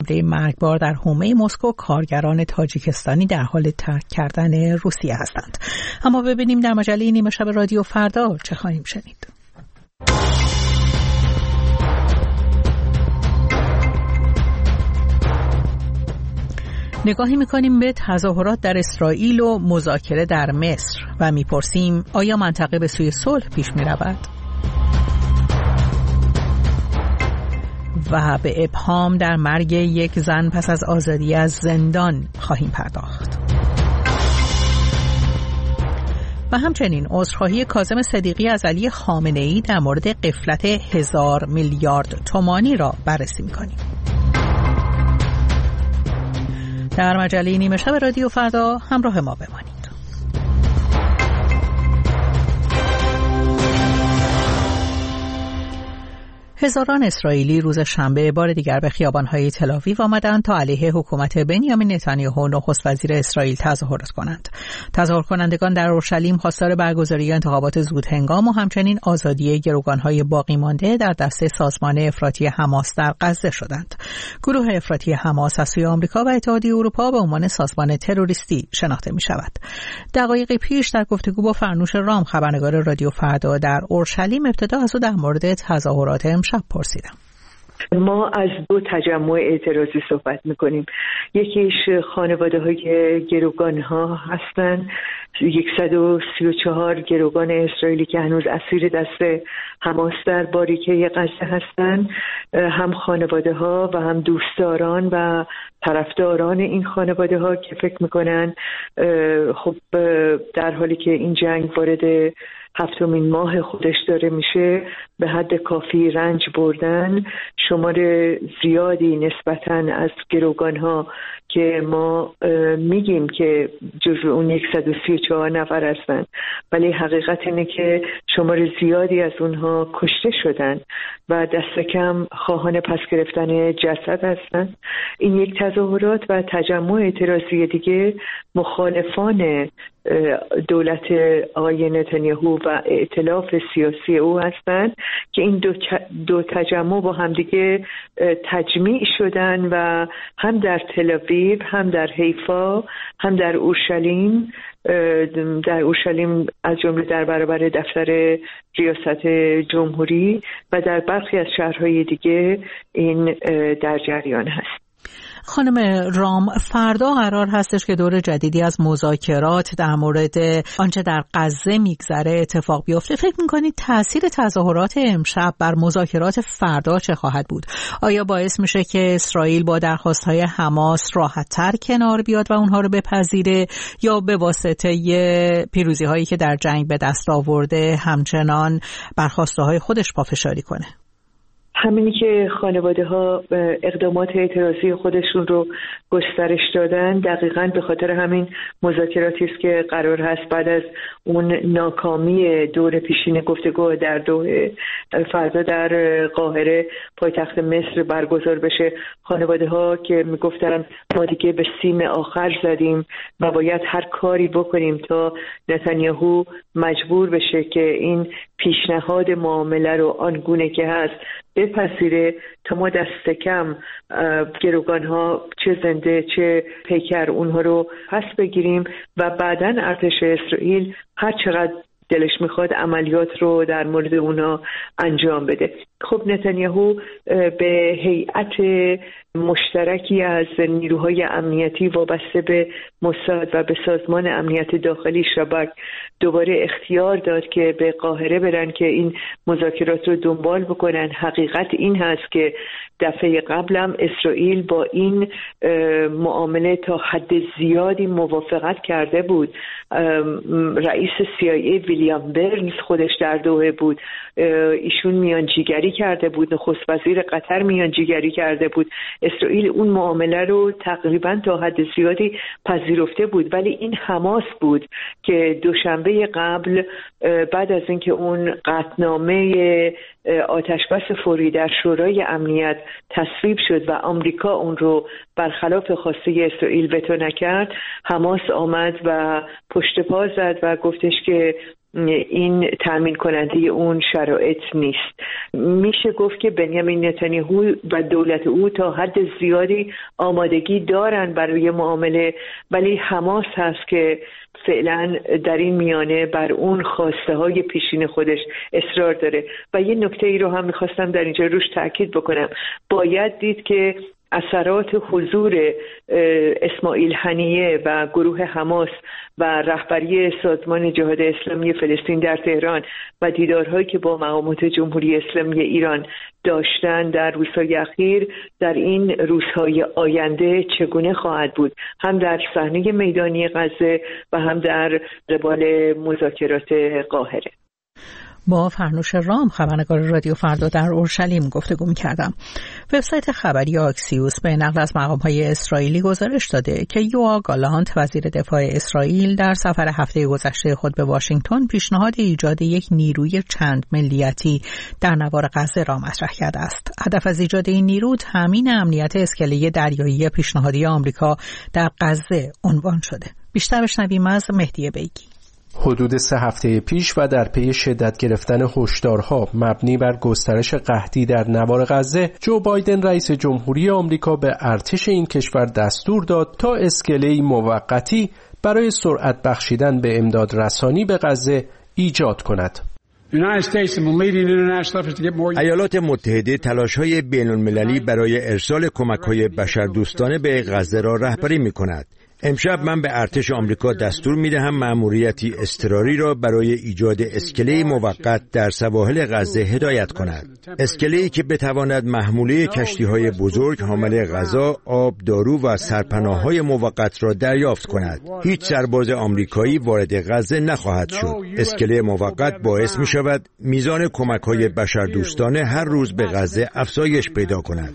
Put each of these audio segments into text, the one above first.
حمله مرگبار در حومه مسکو کارگران تاجیکستانی در حال ترک کردن روسیه هستند. اما ببینیم در مجله نیمه شب رادیو فردا چه خواهیم شنید. نگاهی می‌کنیم به تظاهرات در اسرائیل و مذاکره در مصر و می‌پرسیم آیا منطقه به سوی صلح پیش می‌رود؟ و به ابهام در مرگ یک زن پس از آزادی از زندان خواهیم پرداخت. و همچنین عذرخواهی کاظم صدیقی از علی خامنه‌ای در مورد غفلت 1000 میلیارد تومانی را بررسی می‌کنیم. در مجله نیمه شب رادیو فردا همراه ما بمانید. هزاران اسرائیلی روز شنبه بار دیگر به خیابان‌های تل‌آویو آمدند تا علیه حکومت بنیامین نتانیاهو نخست وزیر اسرائیل تظاهرات کنند. تظاهر کنندگان در اورشلیم خواستار برگزاری انتخابات زودهنگام و همچنین آزادی گروگان‌های باقی مانده در دست سازمان افراطی حماس در غزه شدند. گروه افراطی حماس از سوی آمریکا و اتحادیه اروپا به عنوان سازمان تروریستی شناخته می‌شود. دقایقی پیش در گفتگو با فرنوش رام خبرنگار رادیو فردا در اورشلیم ابتدا از او در مورد تظاهرات شب پرسیدم. ما از دو تجمع اعتراضی صحبت میکنیم. یکیش خانواده های گروگان ها هستن، 134 گروگان اسرائیلی که هنوز اسیر دست حماس در باریکه غزه هستن، هم خانواده ها و هم دوستداران و طرفداران این خانواده ها که فکر میکنن خب در حالی که این جنگ وارد 7مین ماه خودش داره میشه به حد کافی رنج بردن. شمار زیادی نسبتاً از گروگان ها که ما میگیم که جزو اون 134 نفر هستن، ولی حقیقت اینه که شمار زیادی از اونها کشته شدن و دست کم خواهان پس گرفتن جسد هستن. این یک تظاهرات و تجمع اعتراضی دیگه مخالفان دولت آقای نتانیاهو و ائتلاف سیاسی او هستند که این دو تجمع با همدیگه تجمیع شدن و هم در تل‌آویو، هم در حیفا، هم در اورشلیم از جمله در برابر دفتر ریاست جمهوری و در برخی از شهرهای دیگه این در جریان هست. خانم رام، فردا قرار هستش که دور جدیدی از مذاکرات در مورد آنچه در غزه میگذره اتفاق بیفته. فکر میکنید تأثیر تظاهرات امشب بر مذاکرات فردا چه خواهد بود؟ آیا باعث میشه که اسرائیل با درخواست‌های حماس راحت‌تر کنار بیاد و اونها رو بپذیره، یا به واسطه پیروزی‌هایی که در جنگ به دست آورده همچنان بر خواسته‌های خودش پافشاری کنه؟ همینی که خانواده ها اقدامات اعتراضی خودشون رو گسترش دادن دقیقاً به خاطر همین مذاکراتی است که قرار هست بعد از اون ناکامی دور پیشین گفتگو در دوحه فردا در قاهره پایتخت مصر برگزار بشه. خانواده ها که میگفتن ما دیگه به سیم آخر زدیم و باید هر کاری بکنیم تا نتانیاهو مجبور بشه که این پیشنهاد معامله رو آنگونه که هست بپذیره تا ما دست کم گروگان ها چه زنده چه پیکر اونها رو پس بگیریم و بعداً ارتش اسرائیل هر چقدر دلش میخواد عملیات رو در مورد اونها انجام بده. خب نتانیاهو به هیئت مشترکی از نیروهای امنیتی وابسته به موساد و به سازمان امنیت داخلی شباک دوباره اختیار داد که به قاهره برن که این مذاکرات رو دنبال بکنن. حقیقت این هست که دفعه قبلم اسرائیل با این معامله تا حد زیادی موافقت کرده بود. رئیس CIA ویلیام برنز خودش در دوحه بود، ایشون میانجیگری کرده بود، نخست وزیر قطر میانجیگری کرده بود. اسرائیل اون معامله رو تقریبا تا حد زیادی پذیرفته بود، ولی این حماس بود که دوشنبه قبل بعد از اینکه اون قطعنامه آتشبس فوری در شورای امنیت تصویب شد و آمریکا اون رو برخلاف خواسته اسرائیل وتو نکرد، حماس آمد و پشت پا زد و گفتش که این تامین کننده اون شرایط نیست. میشه گفت که بنیامین نتانیاهو و دولت او تا حد زیادی آمادگی دارن برای معامله، ولی حماس هست که فعلا در این میانه بر اون خواسته های پیشین خودش اصرار داره. و یه نکته ای رو هم میخواستم در اینجا روش تاکید بکنم. باید دید که اثرات حضور اسماعیل هنیه و گروه حماس و رهبری سازمان جهاد اسلامی فلسطین در تهران و دیدارهایی که با مقامات جمهوری اسلامی ایران داشتن در روزهای اخیر در این روزهای آینده چگونه خواهد بود، هم در صحنه میدانی غزه و هم در قبال مذاکرات قاهره. با فرنوش رام، خبرنگار رادیو فردا در اورشلیم گفتگو می‌کردم. وبسایت خبری آکسیوس به نقل از مقام‌های اسرائیلی گزارش داده که یوآو گالانت وزیر دفاع اسرائیل در سفر هفته گذشته خود به واشنگتن پیشنهاد ایجاد یک نیروی چند ملیتی در نوار غزه را مطرح کرده است. هدف از ایجاد این نیرو تامین امنیت اسکله دریایی پیشنهادی آمریکا در غزه عنوان شده. بیشتر بشنویم از مهدی بیگی. حدود 3 هفته پیش و در پی شدت گرفتن هشدارها مبنی بر گسترش قحطی در نوار غزه، جو بایدن رئیس جمهوری آمریکا به ارتش این کشور دستور داد تا اسکله‌ای موقتی برای سرعت بخشیدن به امداد رسانی به غزه ایجاد کند. ایالات متحده تلاش‌های بین‌المللی برای ارسال کمک‌های بشردوستانه به غزه را رهبری می‌کند. امشب من به ارتش آمریکا دستور می‌دهم مأموریتی اضطراری را برای ایجاد اسکله موقت در سواحل غزه هدایت کند. اسکله‌ای که بتواند محموله کشتی‌های بزرگ حامل غذا، آب، دارو و سرپناه‌های موقت را دریافت کند. هیچ سرباز آمریکایی وارد غزه نخواهد شد. اسکله موقت باعث می‌شود میزان کمک‌های بشردوستانه هر روز به غزه افزایش پیدا کند.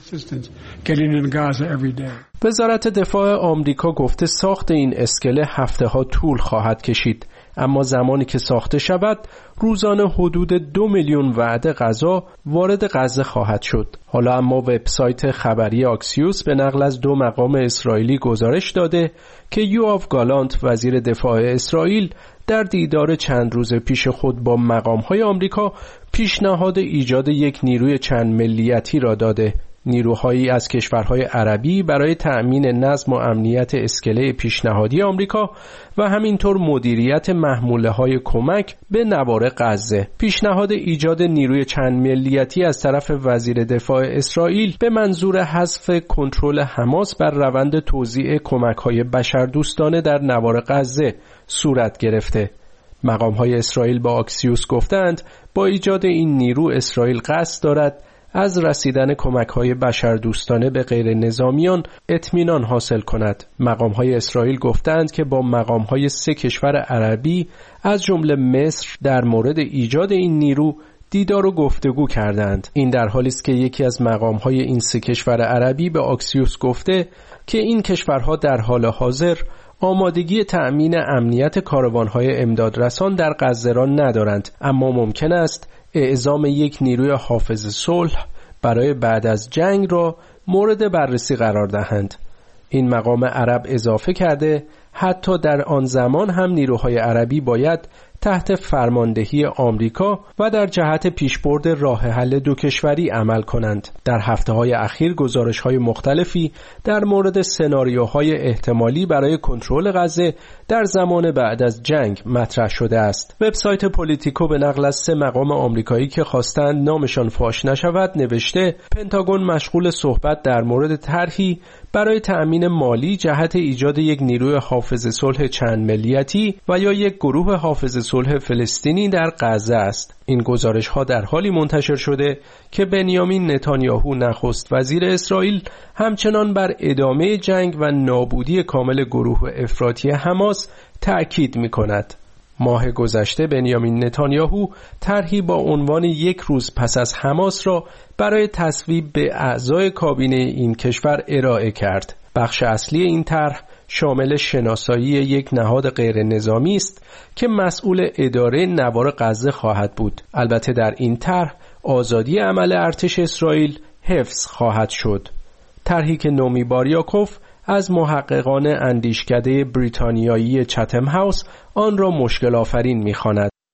وزارت دفاع آمریکا گفته ساخت این اسکله هفته‌ها طول خواهد کشید، اما زمانی که ساخته شود روزانه حدود 2 میلیون وعده غذا وارد غزه خواهد شد. حالا اما وبسایت خبری آکسیوس به نقل از 2 مقام اسرائیلی گزارش داده که یوآو گالانت وزیر دفاع اسرائیل در دیدار چند روز پیش خود با مقام‌های آمریکا پیشنهاد ایجاد یک نیروی چند ملیتی را داده. نیروهایی از کشورهای عربی برای تأمین نظم و امنیت اسکله پیشنهادی آمریکا و همینطور مدیریت محموله‌های کمک به نوار غزه. پیشنهاد ایجاد نیروی چند ملیتی از طرف وزیر دفاع اسرائیل به منظور حذف کنترل حماس بر روند توزیع کمک‌های بشردوستانه در نوار غزه صورت گرفته. مقام‌های اسرائیل با آکسیوس گفتند با ایجاد این نیرو اسرائیل قصد دارد از رسیدن کمک‌های بشردوستانه به غیر نظامیان اطمینان حاصل کند. مقام‌های اسرائیل گفتند که با مقام‌های 3 کشور عربی از جمله مصر در مورد ایجاد این نیرو دیدار و گفتگو کردند. این در حالی است که یکی از مقام‌های این 3 کشور عربی به آکسیوس گفته که این کشورها در حال حاضر آمادگی تأمین امنیت کاروان‌های امدادرسان در غزه را ندارند، اما ممکن است اعزام یک نیروی حافظ صلح برای بعد از جنگ را مورد بررسی قرار دهند. این مقام عرب اضافه کرده حتی در آن زمان هم نیروهای عربی باید تحت فرماندهی آمریکا و در جهت پیشبرد راه حل 2 کشوری عمل کنند. در هفته‌های اخیر گزارش‌های مختلفی در مورد سناریوهای احتمالی برای کنترل غزه در زمان بعد از جنگ مطرح شده است. وبسایت پولیتیکو به نقل از 3 مقام آمریکایی که خواستند نامشان فاش نشود نوشته پنتاگون مشغول صحبت در مورد طرحی برای تأمین مالی جهت ایجاد یک نیروی حافظ صلح چند ملیتی و یا یک گروه حافظ صلح فلسطینی در غزه است. این گزارش‌ها در حالی منتشر شده که بنیامین نتانیاهو نخست وزیر اسرائیل همچنان بر ادامه جنگ و نابودی کامل گروه افراطی حماس تأکید می‌کند. ماه گذشته بنیامین نتانیاهو طرحی با عنوان 1 روز پس از حماس را برای تصویب به اعضای کابینه این کشور ارائه کرد. بخش اصلی این طرح شامل شناسایی یک نهاد غیر نظامی است که مسئول اداره نوار غزه خواهد بود. البته در این طرح آزادی عمل ارتش اسرائیل حفظ خواهد شد. طرحی که نومی باریاکوف از محققان اندیشکده بریتانیایی چتم هاوس آن را مشکل آفرین می‌خواند.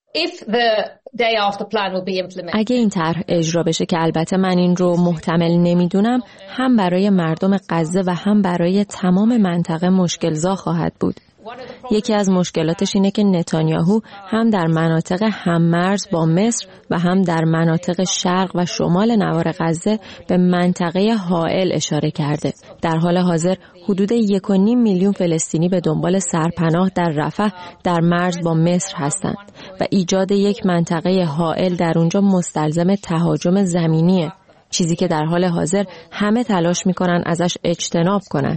اگه این طرح اجرا بشه که البته من این رو محتمل نمیدونم، هم برای مردم غزه و هم برای تمام منطقه مشکل‌زا خواهد بود. یکی از مشکلاتش اینه که نتانیاهو هم در مناطق هم‌مرز با مصر و هم در مناطق شرق و شمال نوار غزه به منطقه حائل اشاره کرده. در حال حاضر حدود 1.5 میلیون فلسطینی به دنبال سرپناه در رفح در مرز با مصر هستند و ایجاد یک منطقه حائل در اونجا مستلزم تهاجم زمینیه، چیزی که در حال حاضر همه تلاش میکنن ازش اجتناب کنن.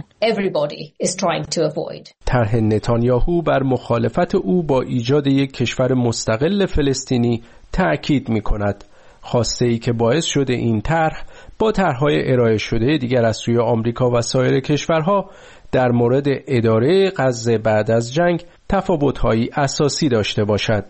طرح نتانیاهو بر مخالفت او با ایجاد یک کشور مستقل فلسطینی تأکید میکند، خواسته‌ای که باعث شده این طرح با طرح‌های ارائه شده دیگر از سوی آمریکا و سایر کشورها در مورد اداره غزه بعد از جنگ تفاوت‌هایی اساسی داشته باشد.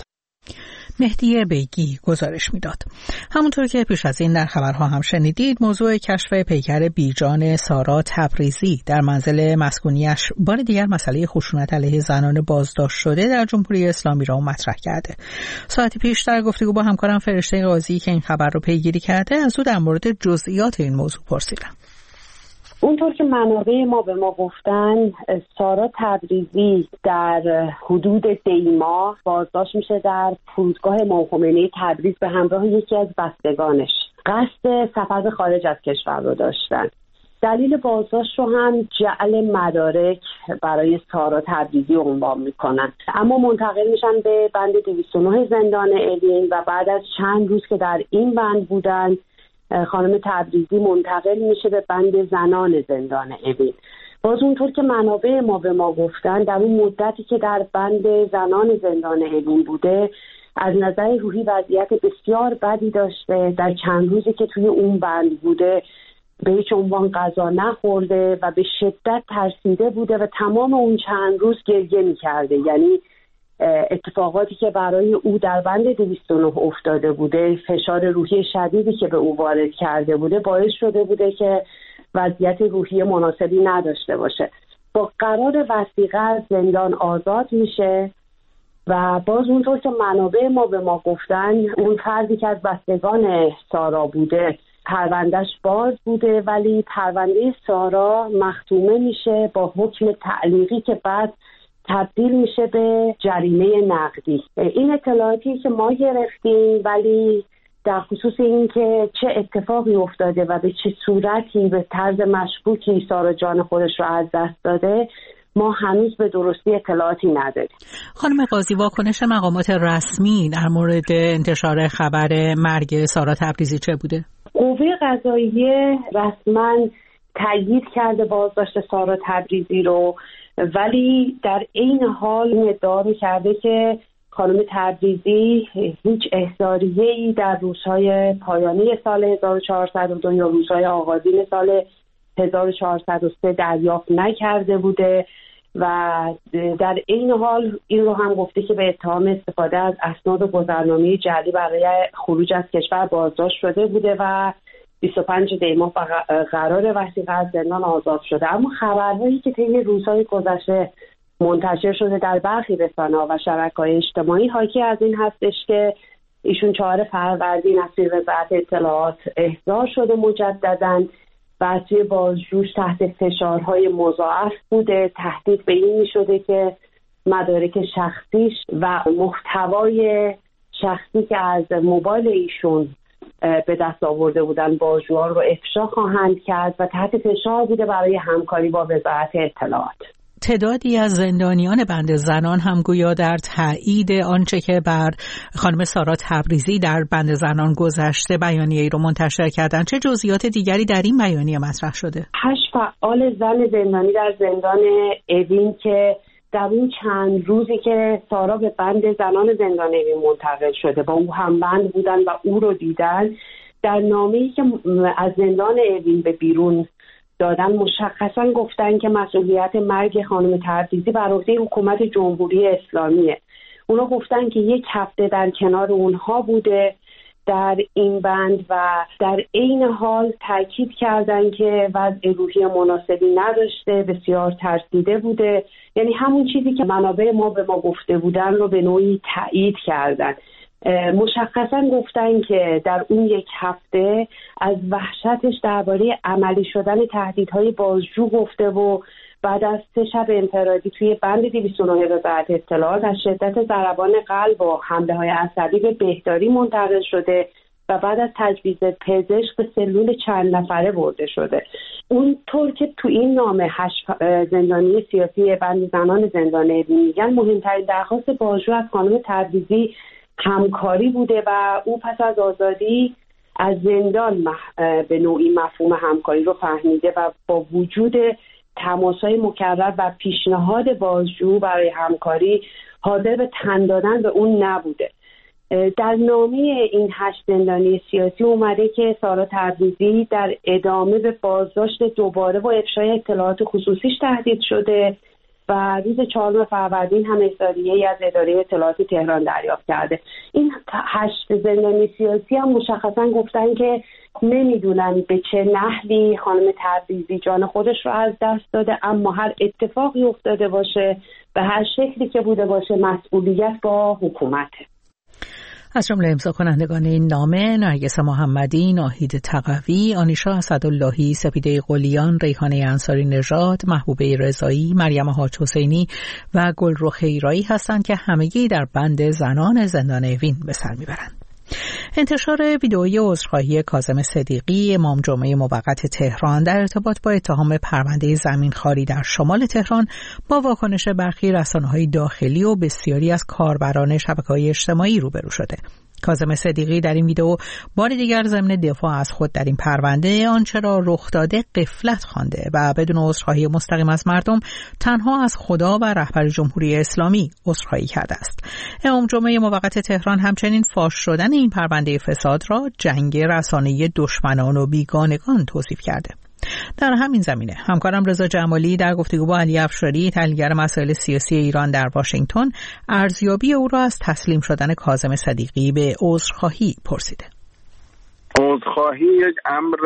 مهدی بیگی گزارش میداد. همونطور که پیش از این در خبرها هم شنیدید، موضوع کشف پیکر بیجان سارا تبریزی در منزل مسکونیش بار دیگر مسئله خشونت علیه زنان بازداشت شده در جمهوری اسلامی را مطرح کرده. ساعتی پیش در گفتگو با همکارم فرشته قاضی که این خبر رو پیگیری کرده، از او در مورد جزئیات این موضوع پرسیدم. اونطور که منابع ما به ما گفتن، سارا تبریزی در حدود دیما بازداشت میشه در فرودگاه امام خمینی تبریز به همراه یکی از بستگانش. قصد سفر به خارج از کشور رو داشتن. دلیل بازداشت رو هم جعل مدارک برای سارا تبریزی عنوان میکنن، اما منتقل میشن به بند 209 زندان اوین و بعد از چند روز که در این بند بودن، خانم تبریزی منتقل میشه به بند زنان زندان اوین. باز اونطور که منابع ما به ما گفتن، در اون مدتی که در بند زنان زندان اوین بوده، از نظر روحی وضعیت بسیار بدی داشته. در چند روزی که توی اون بند بوده به هیچ عنوان غذا نخورده و به شدت ترسیده بوده و تمام اون چند روز گریه میکرده. یعنی اتفاقاتی که برای او در بند 209 افتاده بوده، فشار روحی شدیدی که به او وارد کرده بوده، باعث شده بوده که وضعیت روحی مناسبی نداشته باشه. با قرار وثیقه از زندان آزاد میشه و باز اونطور که منابع ما به ما گفتن، اون فردی که از بستگان سارا بوده پروندهش باز بوده، ولی پرونده سارا مختومه میشه با حکم تعلیقی که بعد تبدیل میشه به جریمه نقدی. این اطلاعاتی که ما گرفتیم، ولی در خصوص این که چه اتفاقی افتاده و به چه صورتی به طرز مشکوکی سارا جان خودش رو از دست داده، ما هنوز به درستی اطلاعاتی نداریم. خانم قاضی، واکنش مقامات رسمی در مورد انتشار خبر مرگ سارا تبریزی چه بوده؟ قوه قضاییه رسما تایید کرده بازداشت سارا تبریزی رو، ولی در این حال ادعا می‌کرده که خانم تبریزی هیچ احضاریه‌ای در روزهای پایانی سال 1402 یا روزهای آغازین سال 1403 دریافت نکرده بوده و در این حال این رو هم گفته که به اتهام استفاده از اسناد گذرنامه جعلی برای خروج از کشور بازداشت شده بوده و 25 دیماه قرار وثیقه از زندان آزاد شده. اما خبرهایی که طی روزهای گذشته منتشر شده در برخی رسانه‌ها و شبکه‌های اجتماعی حاکی از این هستش که ایشون 4 فروردین از وزارت اطلاعات احضار شده مجدداً و از سوی بازجوش تحت فشارهای مضاعف بوده. تهدید به این می‌شده که مدارک شخصیش و محتوای شخصی که از موبایل ایشون به دست آورده بودن بازجوها رو افشا خواهند کرد و تحت فشار بوده برای همکاری با وزارت اطلاعات. تعدادی از زندانیان بند زنان هم گویا در تایید آنچه که بر خانم سارا تبریزی در بند زنان گذشته بیانیه‌ای رو منتشر کردن. چه جزئیات دیگری در این بیانیه مطرح شده؟ 8 فعال زن زندانی در زندان اوین که در اون چند روزی که سارا به بند زنان زندان اوین منتقل شده با او هم بند بودن و او رو دیدن، در نامه‌ای که از زندان اوین به بیرون دادن مشخصا گفتن که مسئولیت مرگ خانم تبریزی بر عهده حکومت جمهوری اسلامیه. اونا گفتن که 1 هفته در کنار اونها بوده در این بند و در عین حال تاکید کردن که وضع روحی مناسبی نداشته، بسیار ترسیده بوده. یعنی همون چیزی که منابع ما به ما گفته بودن رو به نوعی تایید کردن. مشخصا گفتن که در اون یک هفته از وحشتش درباره عملی شدن تهدیدهای بازجو گفته و بعد از 3 شب انفرادی توی بند 209 وزارت اطلاعات از شدت ضربان قلب و حمله‌های عصبی به بهداری منتقل شده و بعد از تجویز پزشک به سلول چند نفره برده شده. اونطور که تو این نامه 8 زندانی سیاسی بند زنان زندان اوین میگن مهمترین درخواست بازجو از خانم تبریزی همکاری بوده و او پس از آزادی از زندان به نوعی مفهوم همکاری رو فهمیده و با وجود تماس‌های مکرر و پیشنهاد بازجو برای همکاری حاضر به تن دادن به اون نبوده. در نامه این 8 زندانی سیاسی اومده که سارا تبریزی در ادامه به بازداشت دوباره با افشای اطلاعات خصوصیش تهدید شده و روز 4 فروردین هم احضاریه‌ای از اداره اطلاعات تهران دریافت کرده. این 8 زندانی سیاسی هم مشخصا گفتن که نمیدونن به چه نحوی خانم تبریزی جان خودش رو از دست داده، اما هر اتفاقی افتاده باشه به هر شکلی که بوده باشه مسئولیت با حکومته. از جمله امضا کنندگان این نامه نرگس محمدی، ناهید تقوی، آنیشا اسداللهی، سپیده قلیان، ریحانه انصاری نژاد، محبوبه رضایی، مریم حاج حسینی و گلرخ ایرایی هستند که همگی در بند زنان زندان اوین به سر میبرند. انتشار ویدئوی عذرخواهی کاظم صدیقی امام جمعه موقت تهران در ارتباط با اتهام پرونده زمینخواری در شمال تهران با واکنش برخی رسانه‌های داخلی و بسیاری از کاربران شبکه‌های اجتماعی روبرو شده. کاظم صدیقی در این ویدئو بار دیگر ضمن دفاع از خود در این پرونده آنچه را رخ داده غفلت خوانده و بدون عذرخواهی مستقیم از مردم تنها از خدا و رهبر جمهوری اسلامی عذرخواهی کرده است. امام جمعه موقت تهران همچنین فاش شدن این پرونده فساد را جنگ رسانه‌ای دشمنان و بیگانگان توصیف کرده. در همین زمینه همکارم رضا جمالی در گفتگو با علی افشاری تحلیلگر مسائل سیاسی ایران در واشنگتن ارزیابی او را از تسلیم شدن کاظم صدیقی به عذرخواهی پرسیده. عذرخواهی یک امر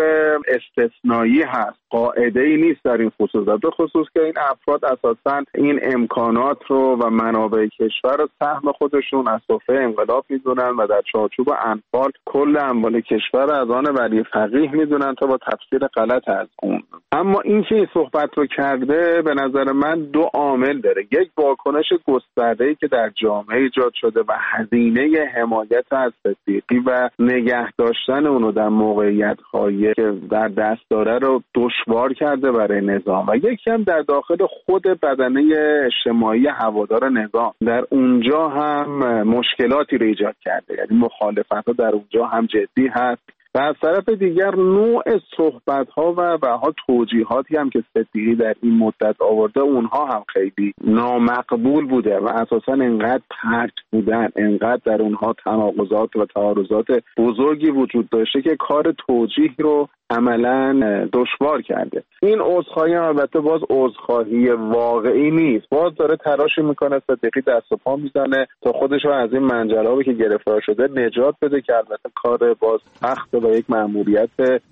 استثنایی هست، قاعده‌ای نیست در این خصوص، به خصوص که این افراد اساساً این امکانات رو و منابع کشور رو سهم خودشون از صفحه انقلاب میدونن و در چارچوب انفال کل اموال کشور از آن ولی فقیه میدونن تا با تفسیر غلط از اون. اما این که این صحبت رو کرده به نظر من 2 عامل داره. یک، واکنش گسترده‌ای که در جامعه ایجاد شده و هزینه حمایت از صدیقی و نگه داشتن اونو در موقعیت‌هایی که در دست داره رو دشوار کرده برای نظام و یکی هم در داخل خود بدنه اجتماعی هوادار نظام در اونجا هم مشکلاتی رو ایجاد کرده، یعنی مخالفت‌ها در اونجا هم جدی هست و از طرف دیگر نوع صحبت‌ها و توجیهاتی هم که صدیقی در این مدت آورده اونها هم خیلی نامقبول بوده و اساساً انقدر پرت بودن، انقدر در اونها تناقضات و تعارضات بزرگی وجود داشته که کار توجیه رو عملاً دشوار کرده. این عذرخواهی البته باز عذرخواهی واقعی نیست، باز داره تلاش میکنه صدیقی دست و پا میزنه تا خودش رو از این منجلابی که گرفتار شده نجات بده که البته کار باز سخت و یک مأموریت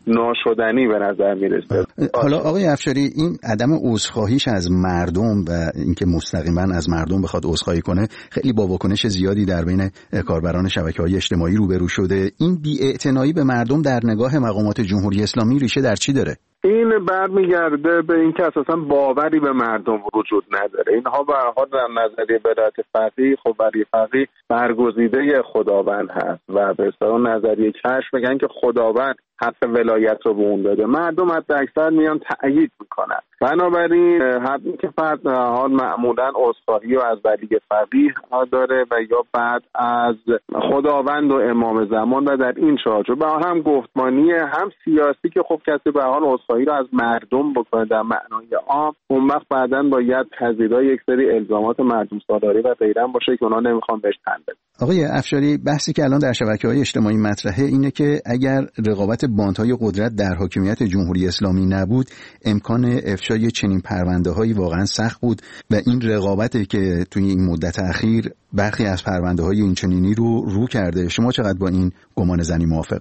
ناشدنی به نظر میرسه. حالا آقای افشاری این عدم عذرخواهیش از مردم و اینکه مستقیما از مردم بخواد عذرخواهی کنه خیلی با واکنش زیادی در بین کاربران شبکه‌های اجتماعی روبرو شده. این بی‌اعتنایی به مردم در نگاه مقامات جمهوری اسلامی ریشه در چی داره؟ این برمیگرده به اینکه اساسا باوری به مردم وجود نداره. اینها به هر حال در نظریه ولایت فقیه، خب ولی فقیه برگزیده خداوند هست و به اصطلاح نظریه کشف میگن که خداوند حق ولایت رو به اون داده، مردم حتی اکثر میان تأیید میکنن. بنابراین حقی که فرد حال معمولا عذرخواهی و از ولی فقیه داره و یا بعد از خداوند و امام زمان و در این چارچوب به هم گفتمانی هم سیاسی که خب کسی به حال عذرخواهی رو از مردم بکنه در معنای عام، اون وقت بعداً باید پذیرای یک سری الزامات مردم سالاری و غیره باشه که اونا نمیخوان بهش تن بدن. آقای افشاری بحثی که الان در شبکه‌های اجتماعی مطرحه اینه که اگر رقابت باندهای قدرت در حاکمیت جمهوری اسلامی نبود امکان افشای چنین پرونده‌هایی واقعا سخت بود و این رقابتی که توی این مدت اخیر برخی از پرونده‌های این چنینی رو کرده. شما چقدر با این گمان زنی موافقید؟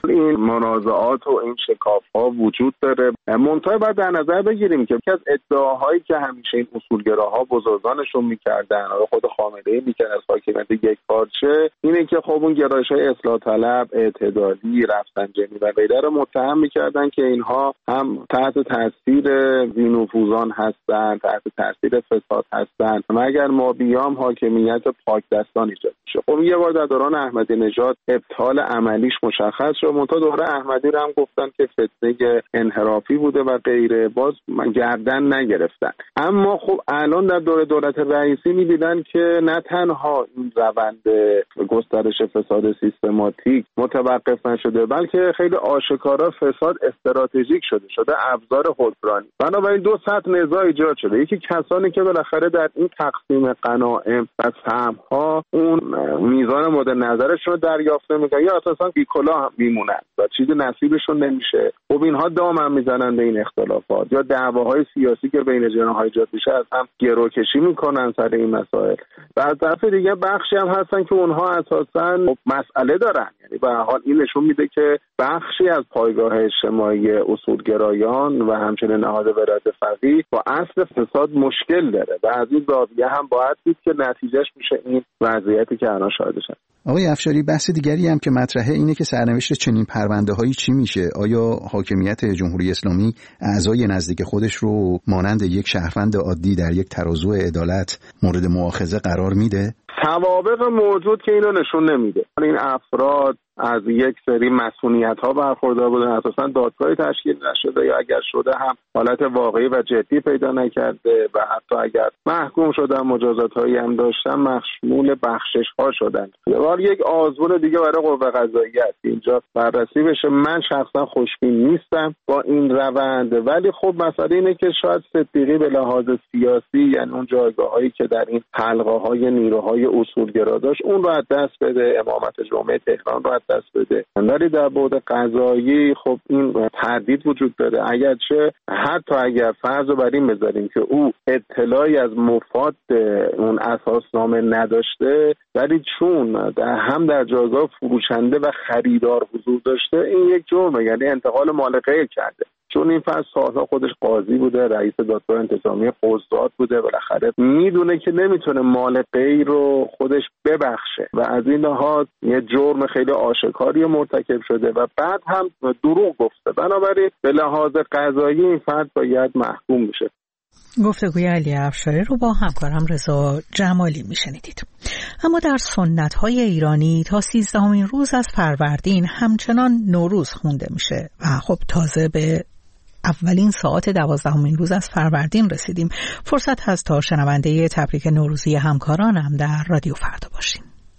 این منازعات و این شکاف‌ها وجود داره. منتها باید در نظر بگیریم که از ادعاهایی که همیشه این اصولگراها بزرگانشون میکردن، خود خامنه‌ای میگه از حاکمیت یک پارچه، اینه که خب اون گرایش‌های اصلاح طلب، اعتدالی، رفسنجانی و غیره رو متهم میکردن که اینها هم تحت تاثیر ذی‌نفوذان هستن، تحت تاثیر فساد هستن، مگر ما بیام حاکمیت پاک دستان ایجاد میشه. خب یه بار در دوران احمدی نژاد ابطال عملیش مشخص شد، منتها دوره احمدی رو هم گفتن که فتنه انحرافی بوده و غیره، باز گردن نگرفتن. اما خب الان در دوره دولت رئیسی می‌دیدن که نه تنها این روند گسترش فساد سیستماتیک متوقف نشده، بلکه خیلی آشکارا فساد استراتژیک شده ابزار حکمرانی. بنابراین دو سطح نزاع ایجاد شده. یکی کسانی که بالاخره در این تقسیم غنایم و سهم‌ها اون میزان مورد نظرشون رو دریافت نمی‌کنن یا اساساً بی‌کلاه میمونن و چیزی نصیبشون نمیشه. خب اینها دامن میزنن به این اختلافات یا دعواهای سیاسی که بین جناح‌ها ایجاد میشه از هم گروکشی میکنن سر این مسائل. و از طرف دیگه بخشی هم هستن که اونها اساساً مسئله دارن، یعنی به هر حال این نشون میده که بخشی از پایگاه اجتماعی اصولگرایان و همچنین نهاد ولایت فقیه با اصل فساد مشکل داره و از این زاویه هم باید دید که نتیجهش میشه این وضعیتی که الان شاهدشن. آقای افشاری، بحث دیگری هم که مطرحه اینه که سرنوشت چنین پرونده‌هایی چی میشه؟ آیا حاکمیت جمهوری اسلامی اعضای نزدیک خودش رو مانند یک شهروند عادی در یک ترازو عدالت مورد مؤاخذه قرار میده؟ سوابق موجود که اینو نشون نمیده. این افراد از یک سری مسئولیت‌ها برخوردار بودن، اساساً دادگاهی تشکیل نشده یا اگر شده هم حالت واقعی و جدی پیدا نکرده و حتی اگر محکوم شدن مجازات‌هایی هم داشتن مشمول بخشش‌ها شدن. یک آزمون دیگه برای قوه قضاییه است اینجا بررسی بشه. من شخصا خوشبین نیستم با این روند، ولی خب مسئله اینه که شاید صدیقی به لحاظ سیاسی، یعنی اون جایگاه‌هایی که در این حلقه‌های نیروهای اصولگرا داشت، اون رو از دست بده، امامت جمعه تهران رو دست بده. ولی در بعد قضایی خب این تردید وجود داره. اگرچه حتی اگر فرض رو بر این بذاریم که او اطلاعی از مفاد اون اساسنامه نداشته، ولی چون هم در جایگاه فروشنده و خریدار حضور داشته، این یک جرمه، یعنی انتقال مال غیر کرده. چون این فرد سالها خودش قاضی بوده، رئیس دادگاه انتظامی قضات بوده، بالاخره میدونه که نمیتونه مال غیر رو خودش ببخشه و از این لحاظ یه جرم خیلی آشکاری مرتکب شده و بعد هم دروغ گفته. بنابراین به لحاظ قضایی این فرد باید محکوم میشه. گفتگوی علی افشاری رو با همکارم رضا جمالی میشنیدید. اما در سنت‌های ایرانی تا 13مین روز از فروردین همچنان نوروز خونده میشه و خب تازه به اولین ساعت 12مین روز از فروردین رسیدیم. فرصت هست تا شنونده تبریک نوروزی همکارانم در رادیو فردا باشیم.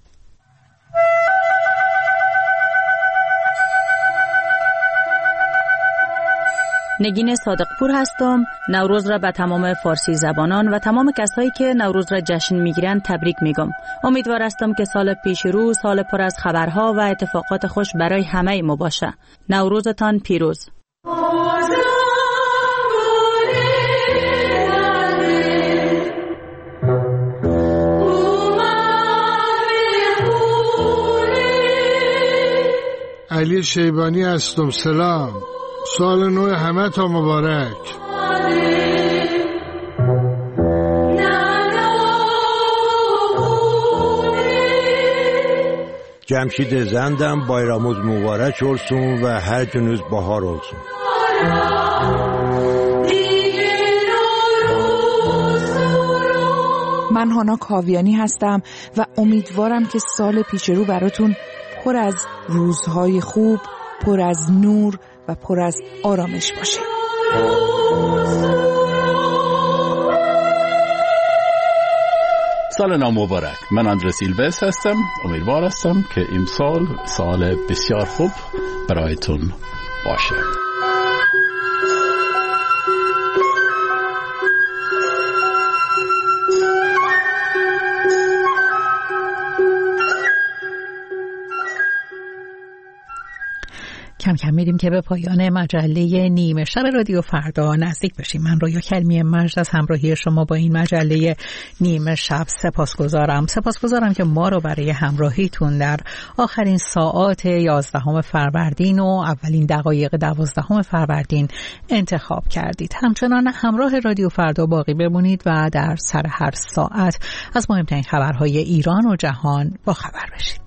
نگین صادقپور هستم. نوروز را به تمام فارسی زبانان و تمام کسایی که نوروز را جشن میگیرن تبریک میگم. امیدوار هستم که سال پیش رو سال پر از خبرها و اتفاقات خوش برای همه ما باشه. نوروزتان پیروز. علی شیبانی هستم. سلام، سال نو همه تا مبارک. جمشید زندم بایراموز مبارک olsun و هر جنوز بهار olsun. من هانا کاویانی هستم و امیدوارم که سال پیش رو براتون پر از روزهای خوب، پر از نور و پر از آرامش باشه. سال نو مبارک. من اندره سیلوس هستم. امیدوار هستم که این سال بسیار خوب برایتون باشه. کم کم کم میریم که به پایان مجله نیمه شب رادیو فردا نزدیک بشیم. من رویا کلمی مجد از همراهی شما با این مجله نیمه شب سپاسگزارم که ما رو برای همراهیتون در آخرین ساعات 11 فروردین و اولین دقایق 12 فروردین انتخاب کردید. همچنان همراه رادیو فردا باقی بمونید و در سر هر ساعت از مهمترین خبرهای ایران و جهان با خبر بشید.